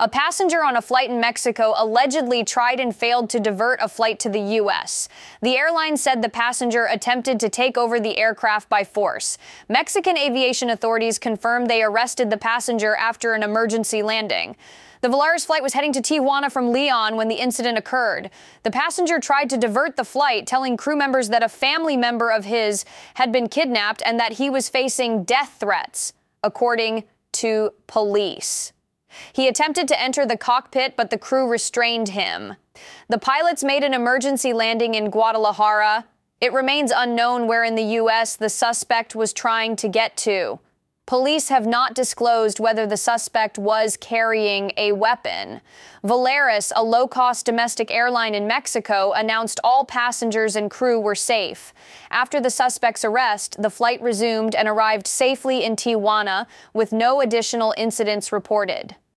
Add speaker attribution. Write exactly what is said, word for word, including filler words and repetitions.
Speaker 1: A passenger on a flight in Mexico allegedly tried and failed to divert a flight to the U S. The airline said the passenger attempted to take over the aircraft by force. Mexican aviation authorities confirmed they arrested the passenger after an emergency landing. The Volaris flight was heading to Tijuana from Leon when the incident occurred. The passenger tried to divert the flight, telling crew members that a family member of his had been kidnapped and that he was facing death threats, according to police. He attempted to enter the cockpit, but the crew restrained him. The pilots made an emergency landing in Guadalajara. It remains unknown where in the U S the suspect was trying to get to. Police have not disclosed whether the suspect was carrying a weapon. Volaris, a low-cost domestic airline in Mexico, announced all passengers and crew were safe. After the suspect's arrest, the flight resumed and arrived safely in Tijuana with no additional incidents reported.